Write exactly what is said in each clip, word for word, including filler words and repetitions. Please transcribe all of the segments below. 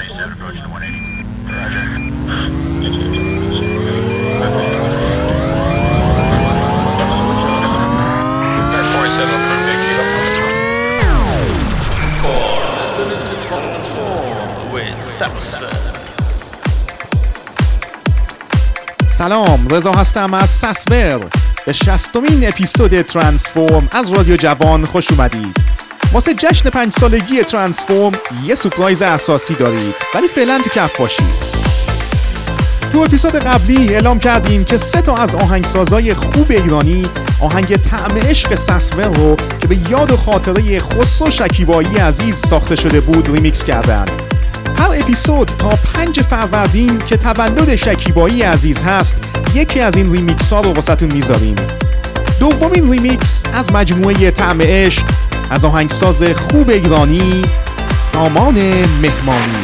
سلام، رضا هستم از سسور. به شصتمین اپیزود ترانسفورم از رادیو جوان خوش اومدید. واسه جشن پنج سالگی ترانسفورم یه سورپرایز اساسی دارید، ولی فعلا تو کف باشید. تو اپیزود قبلی اعلام کردیم که سه تا از آهنگسازای خوب ایرانی آهنگ طعم عشق سسور رو که به یاد و خاطره خسرو شکیبایی عزیز ساخته شده بود ریمیکس کردن. هر اپیزود تا پنج فروردین که تولد شکیبایی عزیز هست یکی از این ریمیکس ها رو واسهتون میذاریم. دومین ریمیکس از مجموعه طعم عشق از آهنگساز خوب ایرانی سامان مهمانی.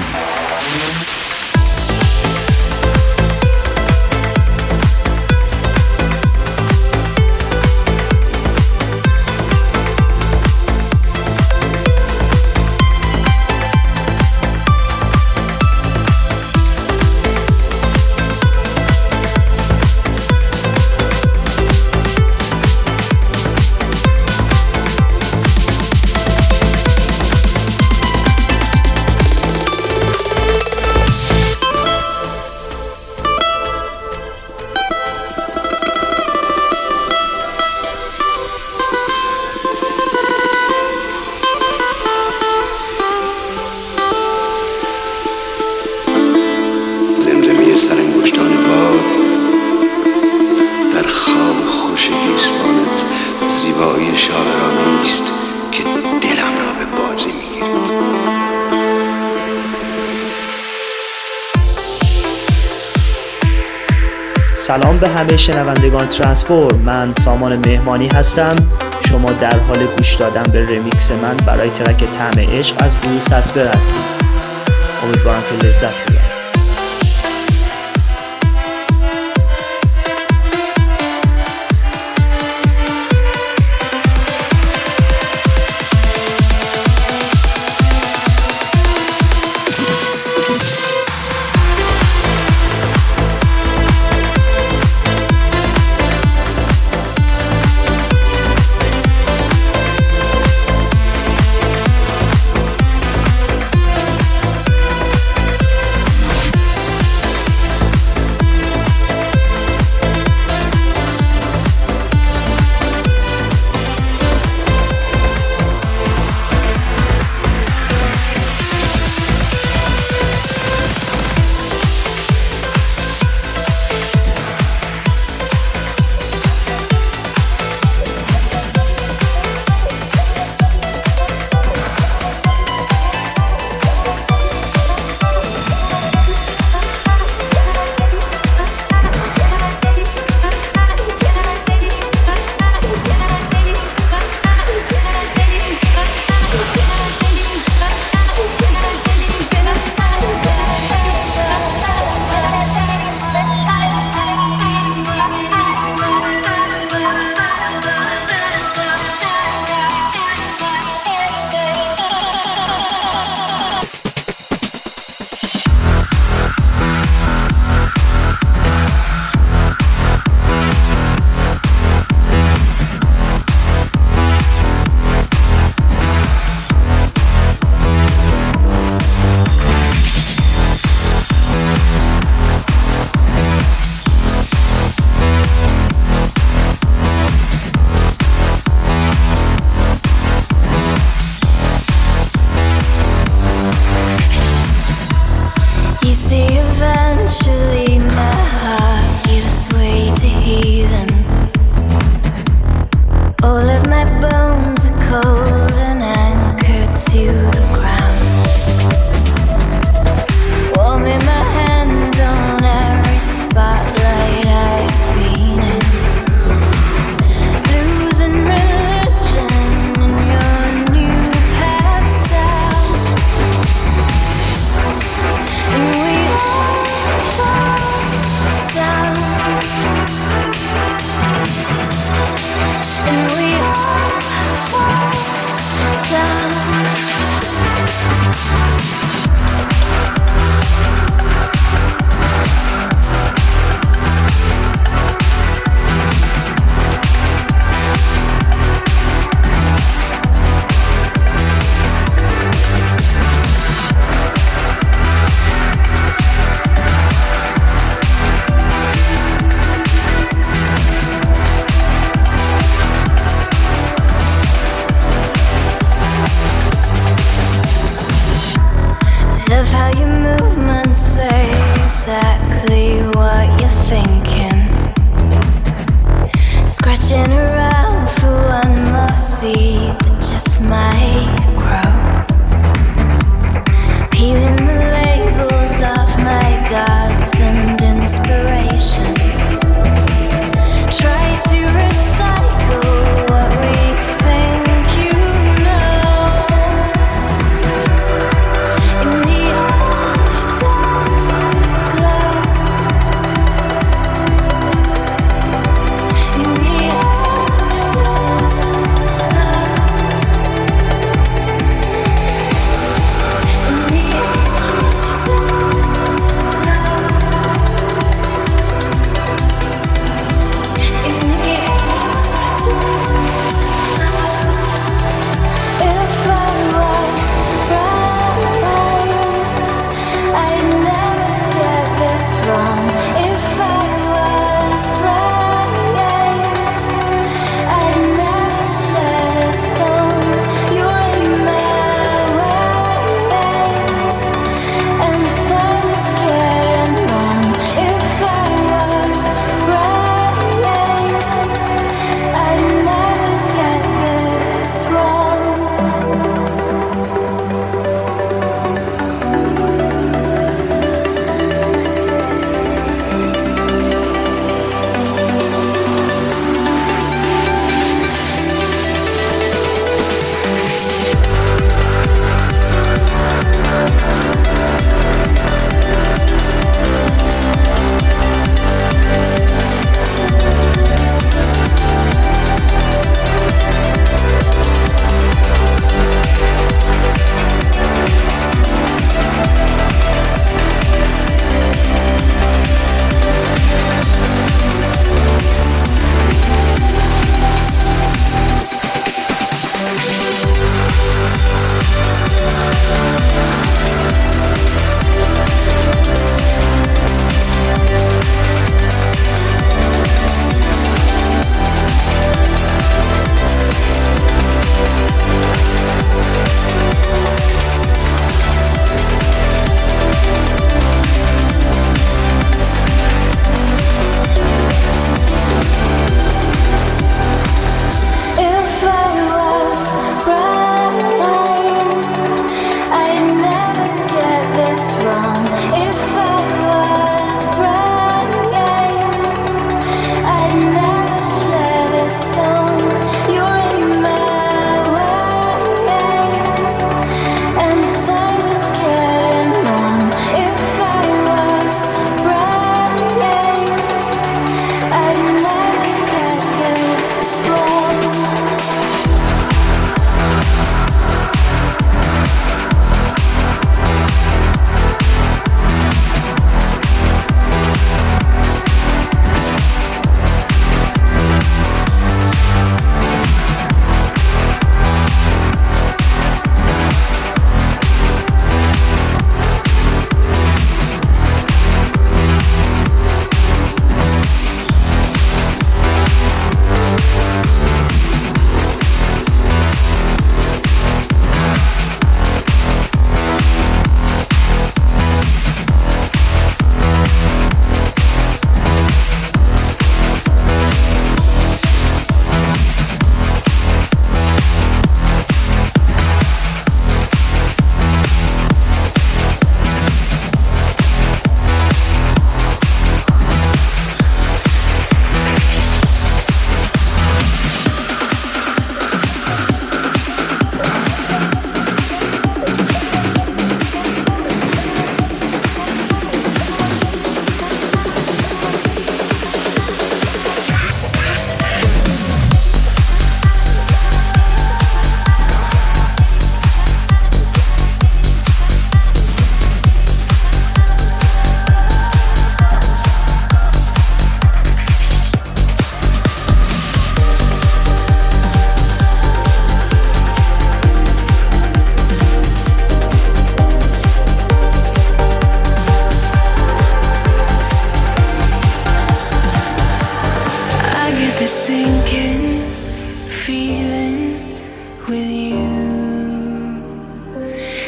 سلام به همه شنوندگان ترانسفورم، من سامان مهمانی هستم. شما در حال گوش دادن به ریمیکس من برای ترک طعم عشق از گروه سسور هستید. امیدوارم که لذت ببرید.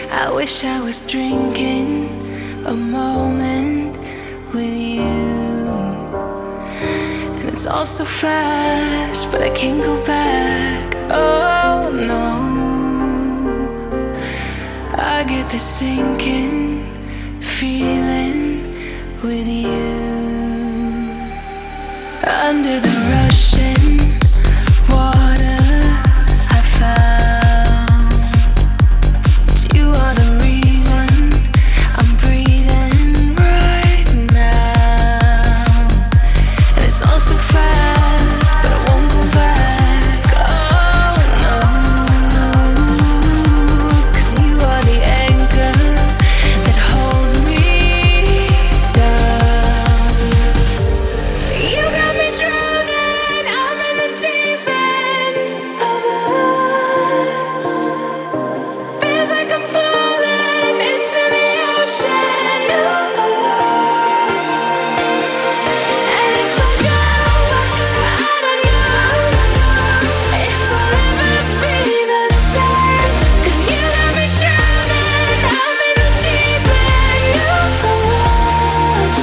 I wish I was drinking a moment with you. And it's all so fast, but I can't go back. Oh no, I get this sinking feeling with you. Under the rushing water I found you are the reason I'm breathing right now. And it's all so fast, but I won't go back. Oh no, 'cause you are the anchor that holds me down. You got me drowning, I'm in the deep end of us. Feels like I'm falling into the ocean of us. And if I go, I don't know if I'll ever be the same. 'Cause you got me drowning, I'm in the deep end of us.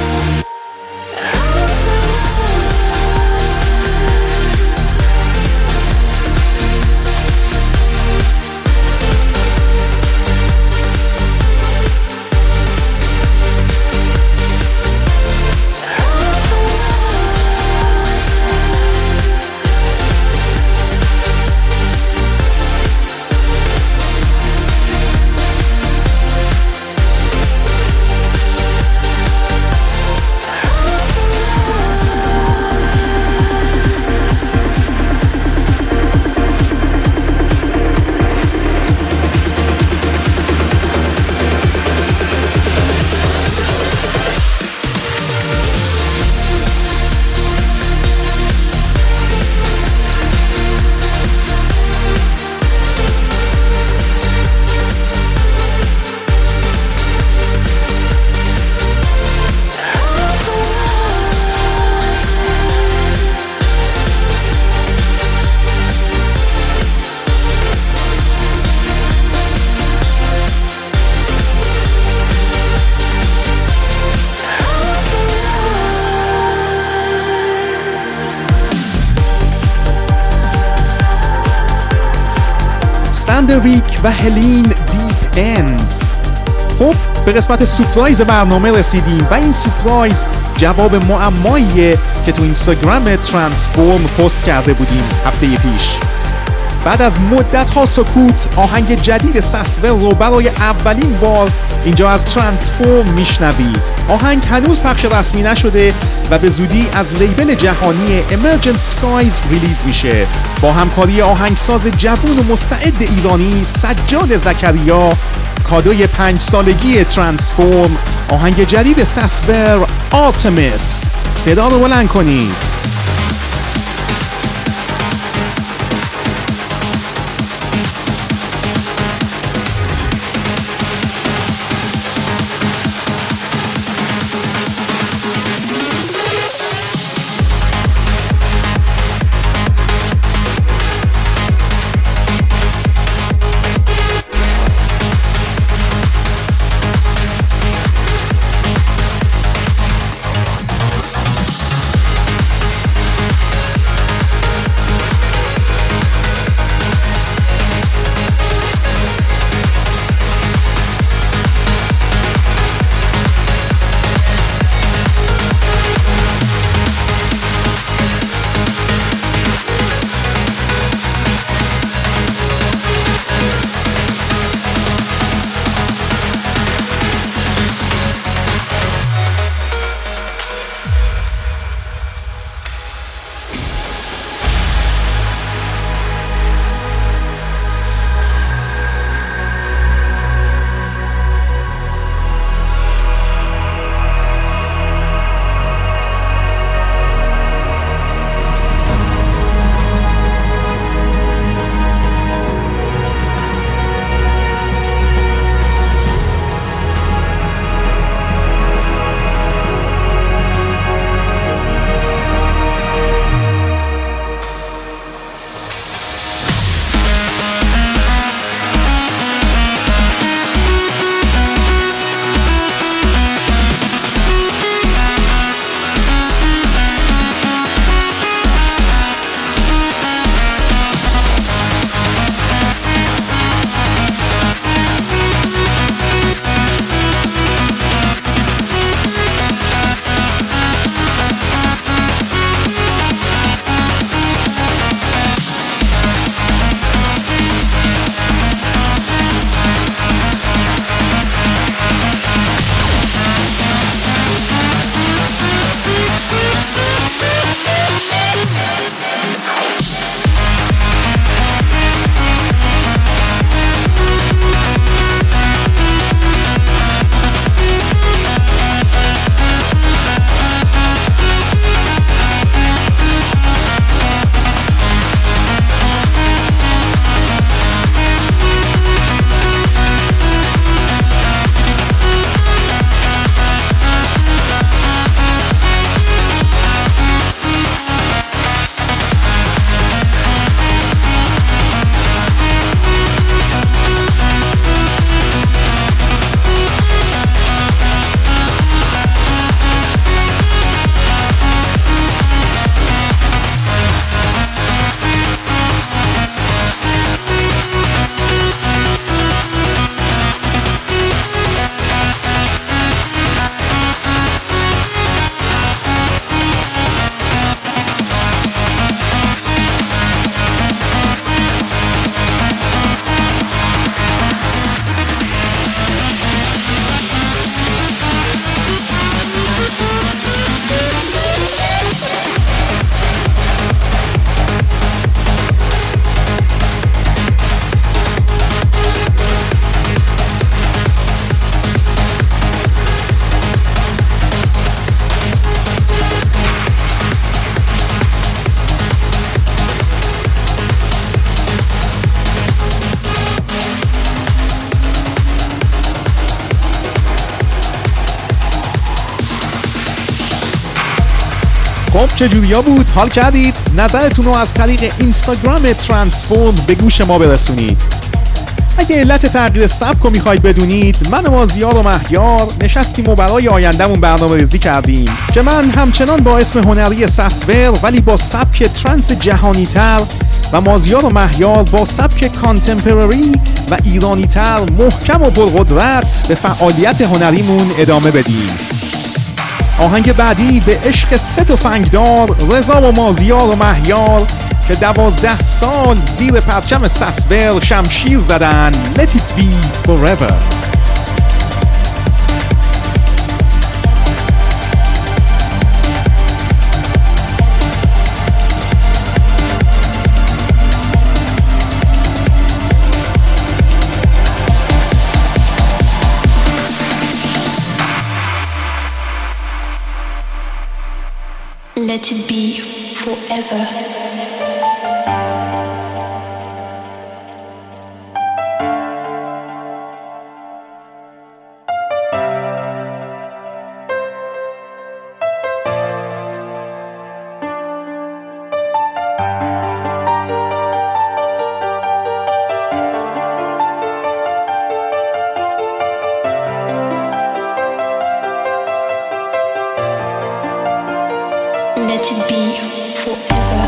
استندرویک و هلین دیپ اند. خب به قسمت سورپرایز برنامه رسیدیم و این سورپرایز جواب معماییه که تو اینستاگرام ترانسفورم پست کرده بودیم هفته پیش. بعد از مدت ها سکوت آهنگ جدید ساسول رو برای اولین بار اینجا از ترانسفورم میشنوید. آهنگ هنوز پخش رسمی نشده و به زودی از لیبل جهانی Emergent Skies ریلیز میشه با همکاری آهنگساز جوون و مستعد ایرانی سجاد زکریا. کادوی پنج سالگی ترانسفورم، آهنگ جدید ساسول آرتمیس. صدا رو بلند کنید. خب چجوریا بود؟ حال کردید؟ نظرتون رو از طریق اینستاگرام ترانسفورم به گوش ما برسونید. اگه علت تغییر سبک رو میخواید بدونید، من و مازیار و مهیار نشستیم و برای آیندهمون برنامه ریزی کردیم که من همچنان با اسم هنری ساسور ولی با سبک ترنس جهانی تر و مازیار و مهیار با سبک کانتمپرری و ایرانی تر محکم و پرقدرت به فعالیت هنریمون ادامه بدیم. آهنگ بعدی به عشق سه تفنگدار رضا و مازیار و مهیار که دوازده سال زیر پرچم ساسور شمشیر زدن. Let it be forever. Let it be forever. Let it be forever.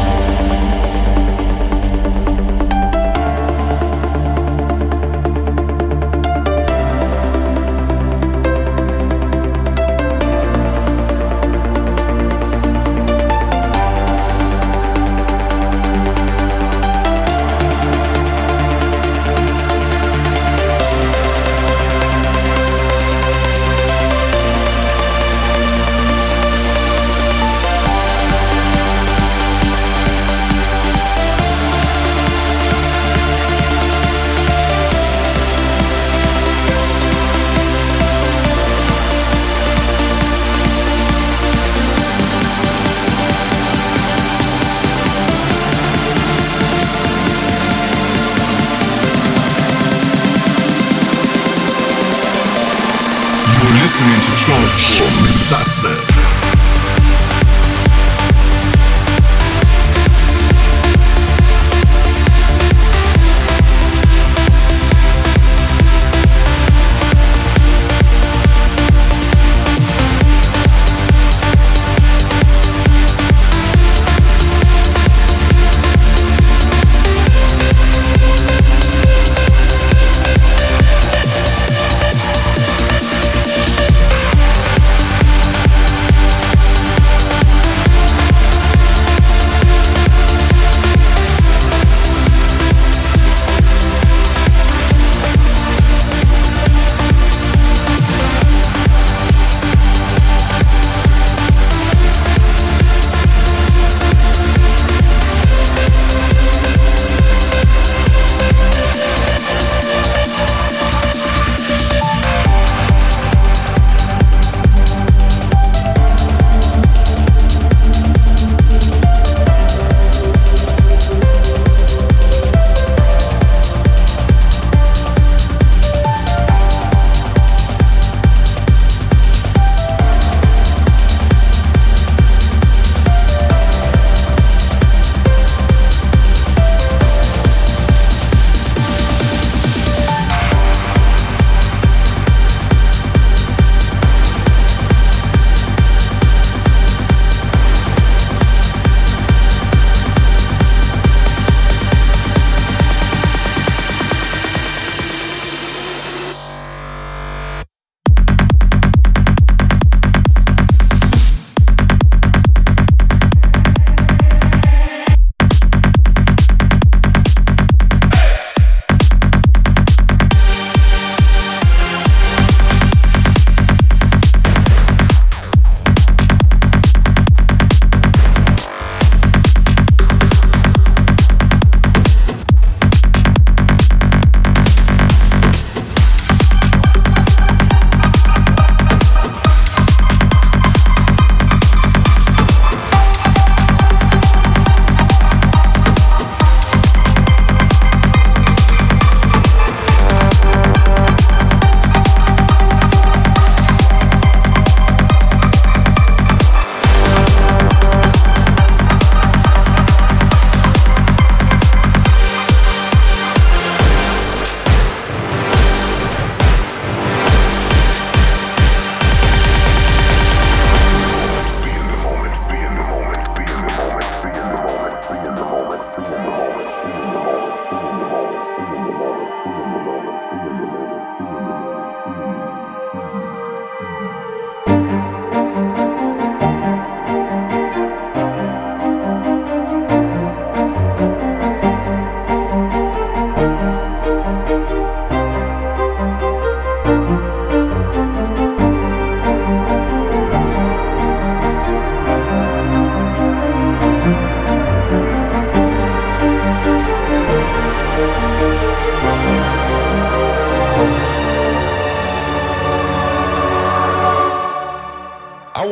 Listening to Transform Sasve.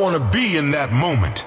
want to be in that moment.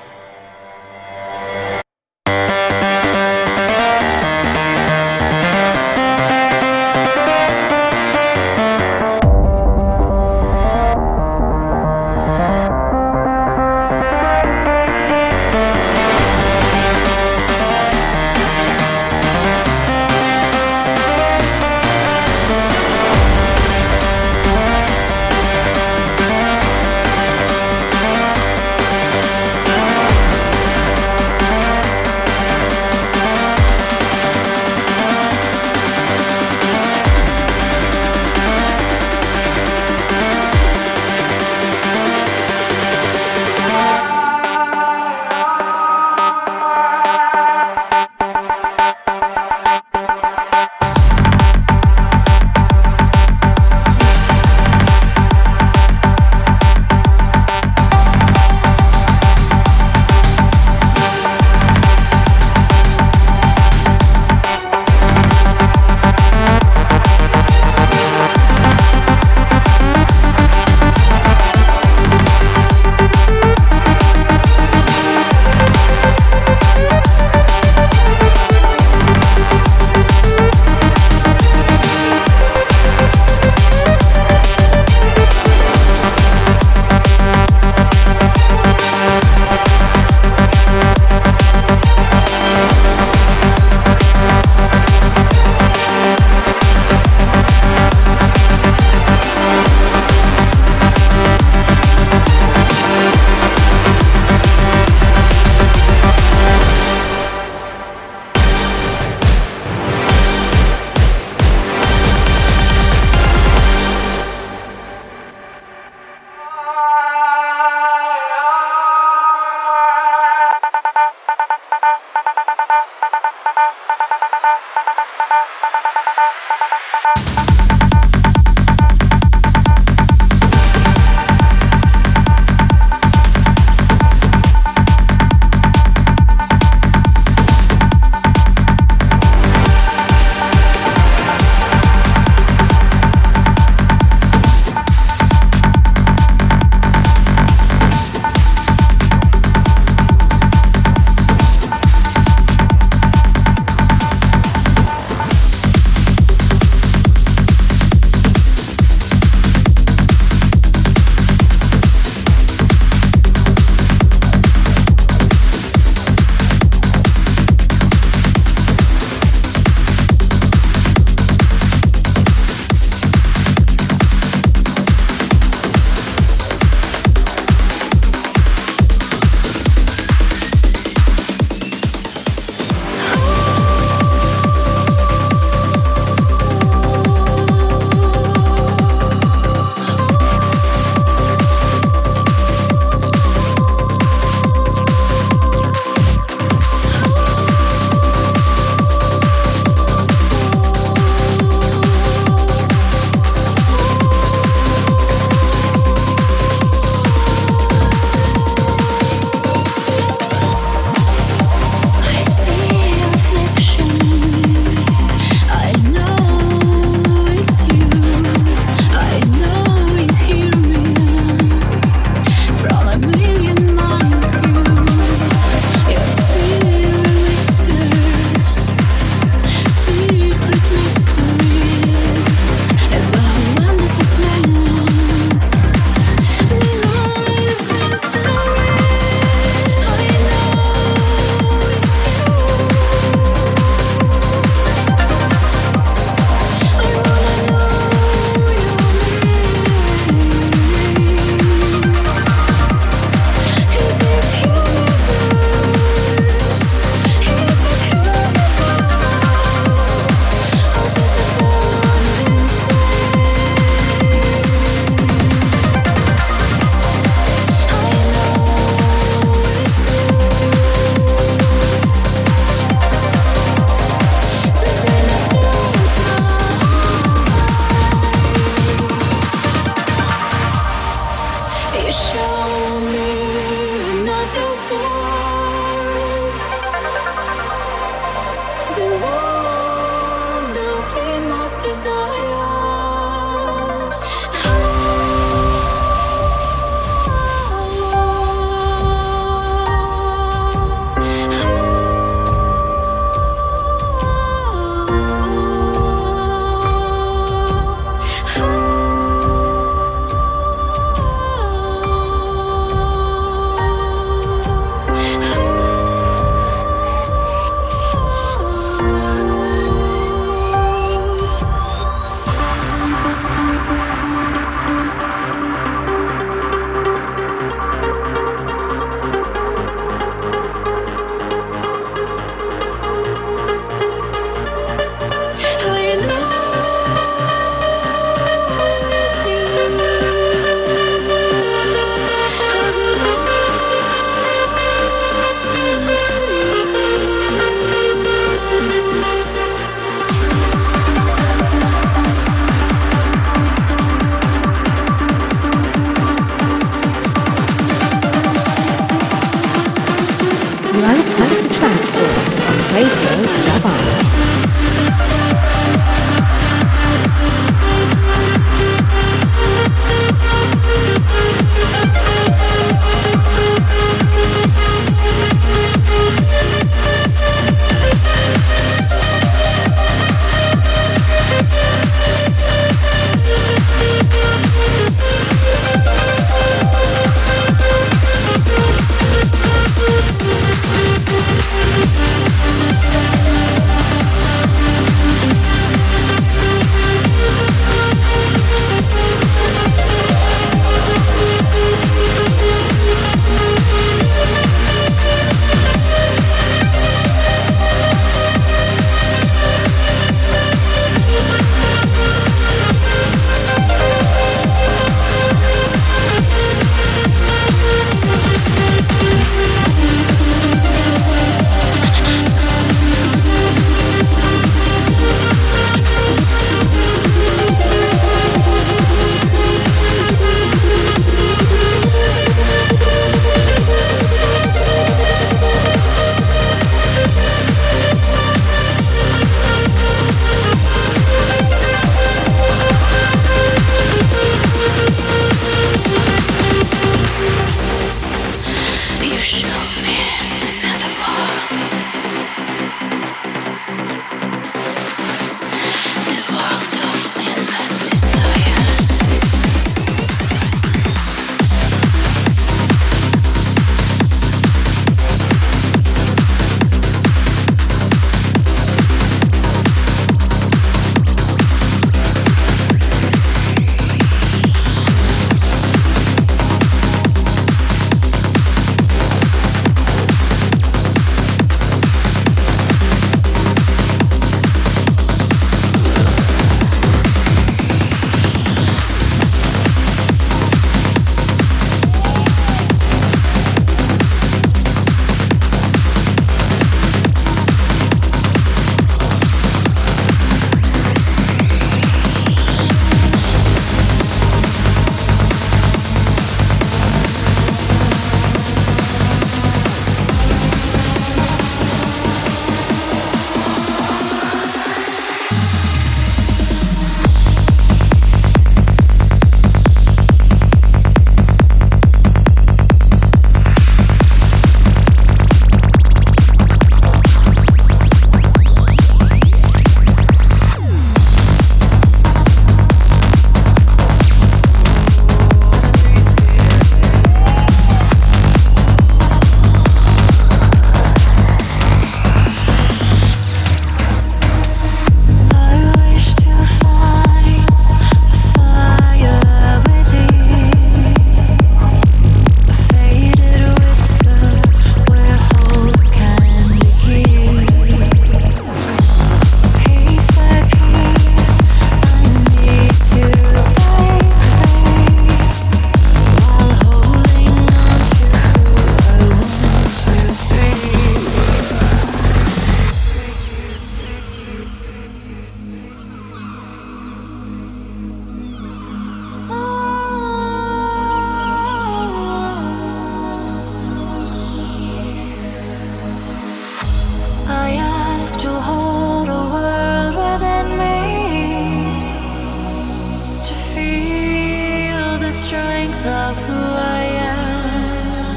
strength of who I am.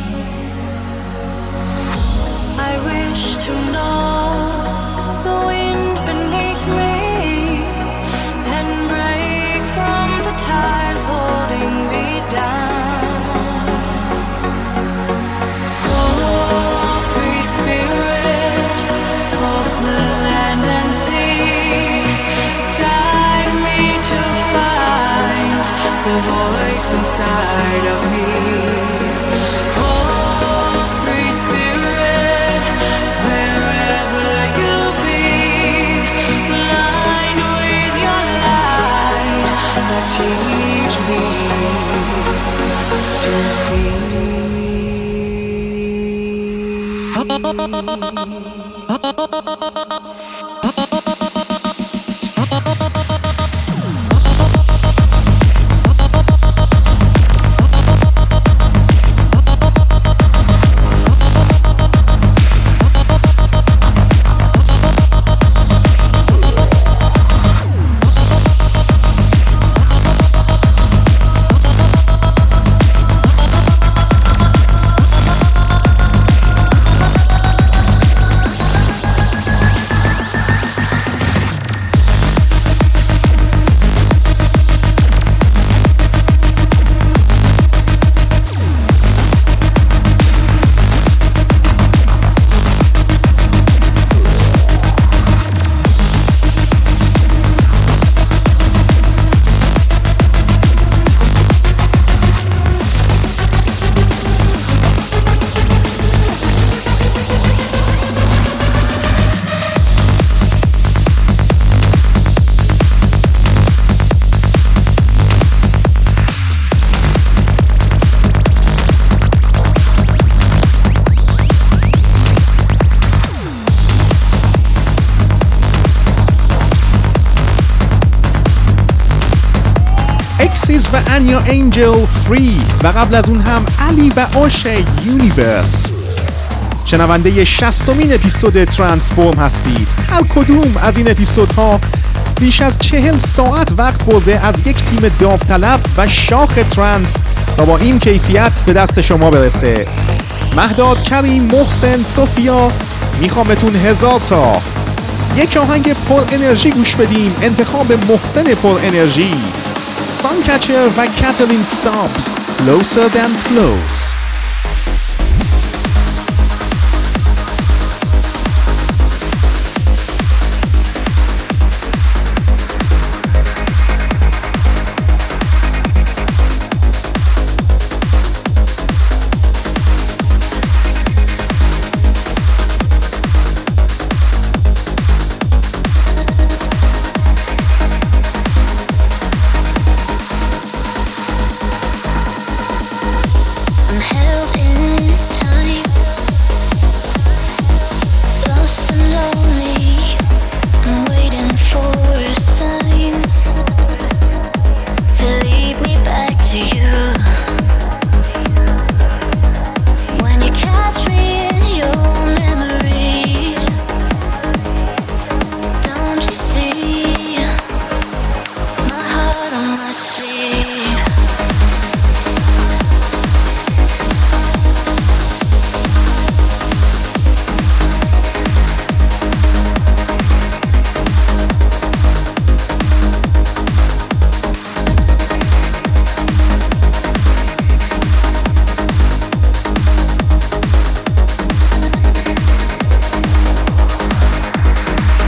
I wish to know the wind beneath me and break from the ties holding me down. Oh, free spirit of the land and sea, guide me to find the voice inside of me. Oh, free spirit, wherever you be, blind with your light, but teach me to see. اکسیز و انیا انجل فری و قبل از اون هم علی و آشه یونیورس. شنونده شصتمین اپیزود ترانسفورم هستید. هر کدوم از این اپیزودها بیش از چهل ساعت وقت برده از یک تیم داوطلب و شاخ ترانس تا با این کیفیت به دست شما برسه. مهداد، کریم، محسن، سوفیا، میخوام بهتون هزار تا یک آهنگ پر انرژی گوش بدیم. انتخاب محسن پر انرژی، Suncatcher و Catalin Stubbs، Closer Than Close.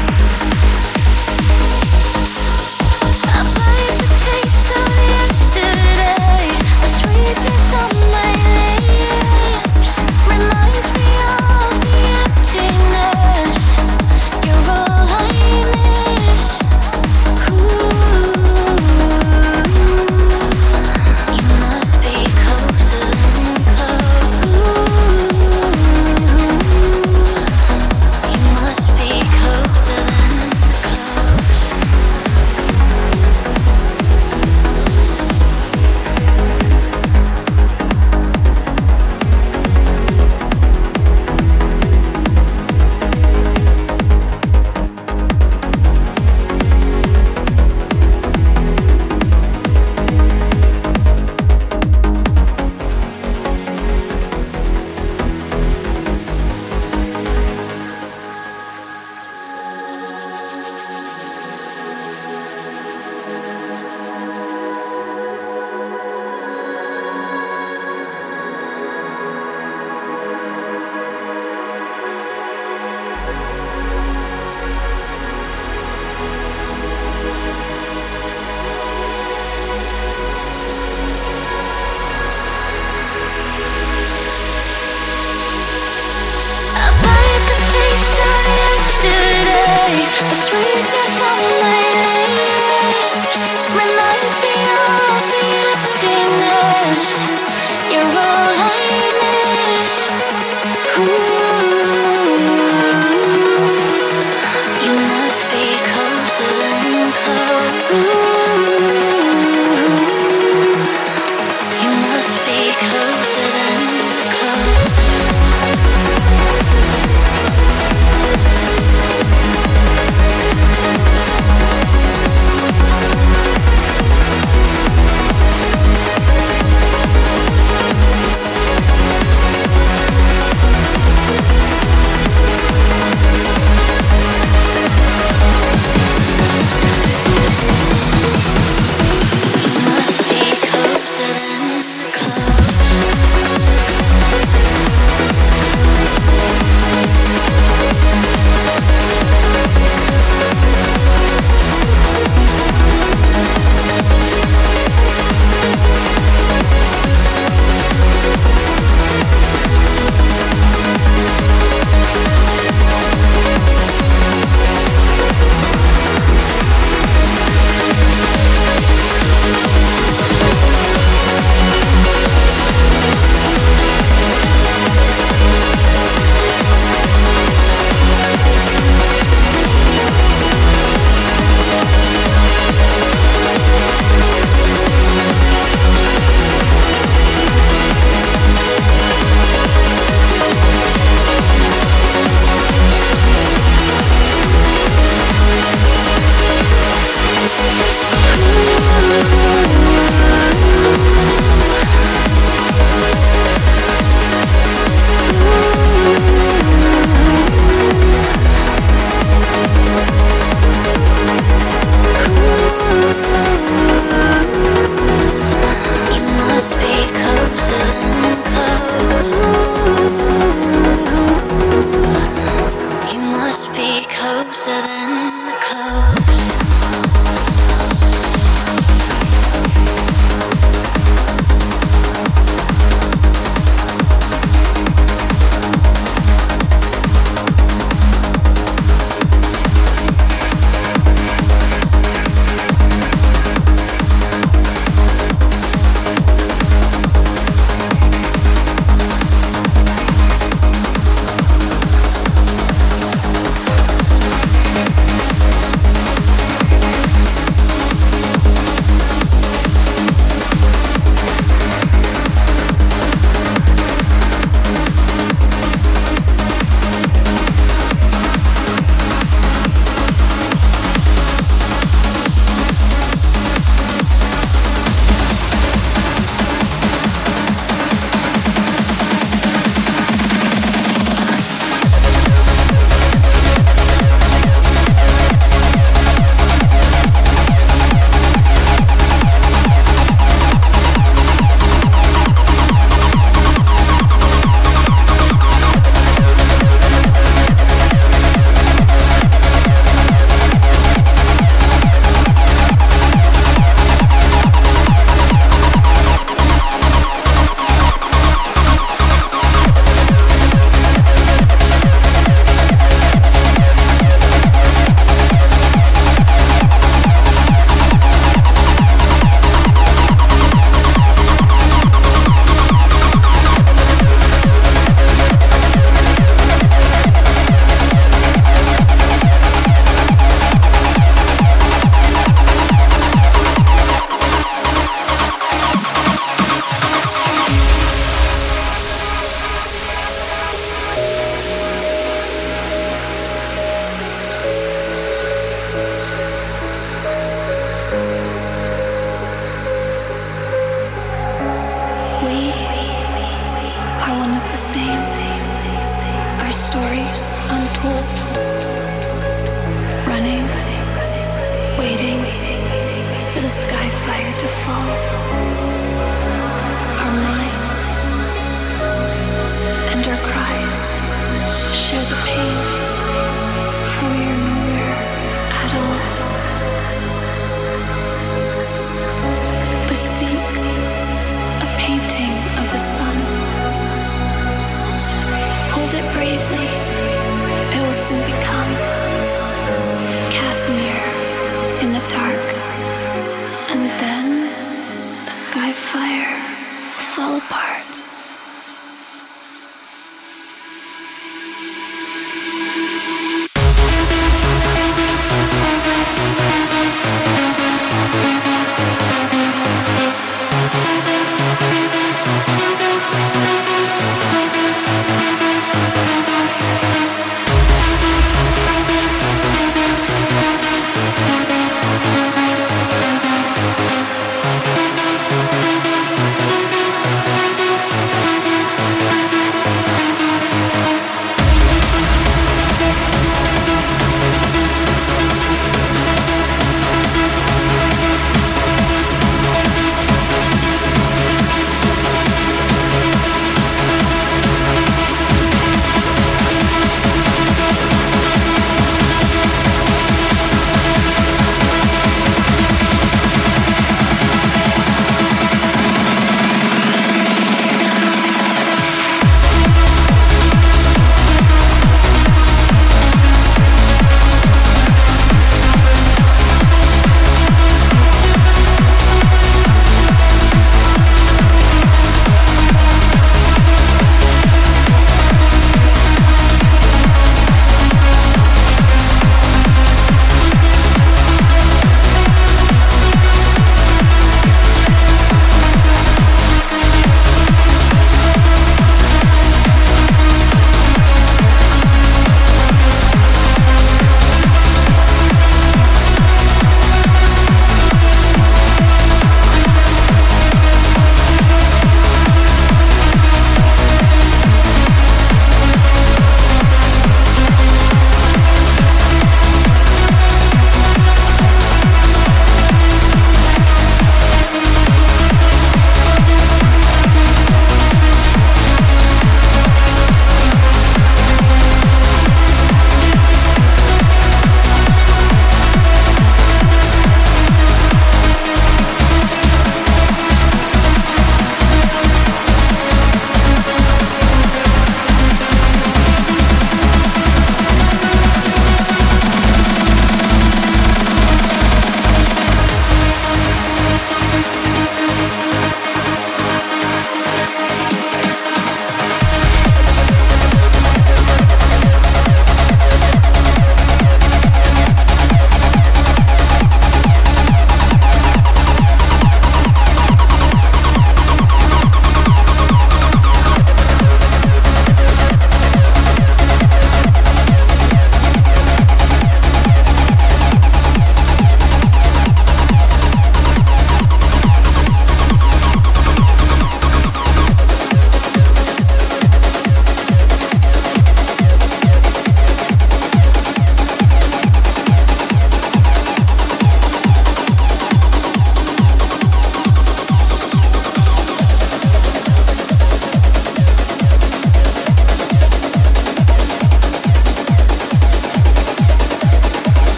Taste of yesterday. We are one of the same. Our stories untold. Running, waiting for the sky fire to fall. Our minds and our cries share the pain, for we are nowhere at all. But seek a painting of the sun. Hold it bravely, it will soon become Casimir in the dark, and then the sky fire will fall apart.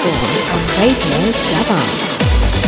Transform on Radio Javan.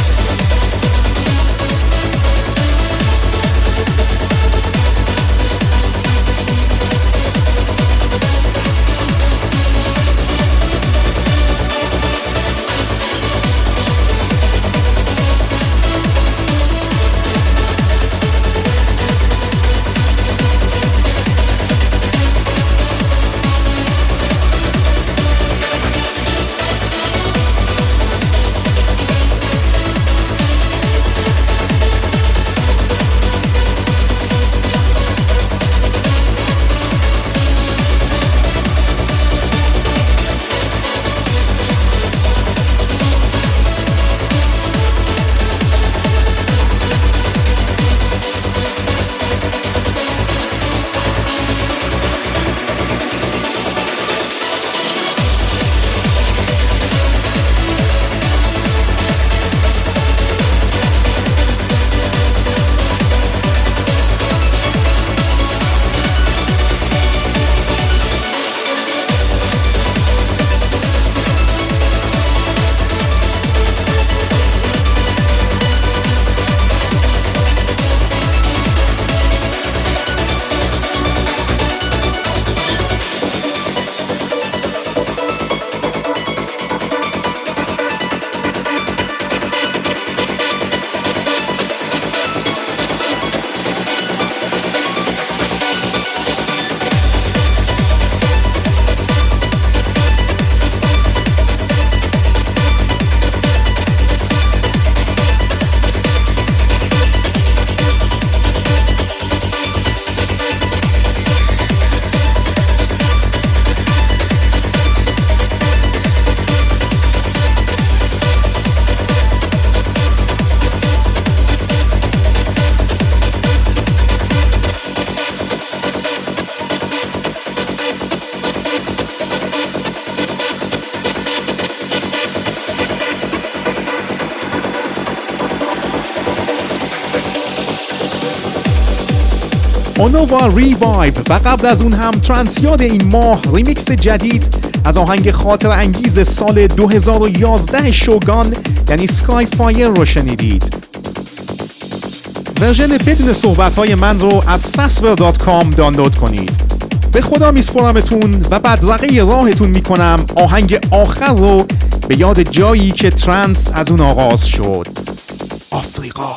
اونووا ریوایو و قبل از اون هم ترانسیاد این ماه ریمیکس جدید از آهنگ خاطر انگیز سال دو هزار و یازده شوگان یعنی سکای فایر رو شنیدید. ورژن بدون صحبت‌های من رو از ساسور دات کام دانلود کنید. به خدا میسپرمتون و بدرقه راهتون میکنم آهنگ آخر رو به یاد جایی که ترانس از اون آغاز شد، آفریقا.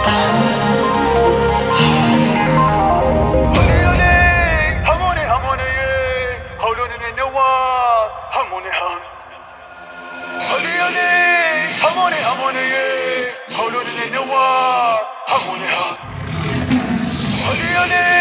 Holy, holy,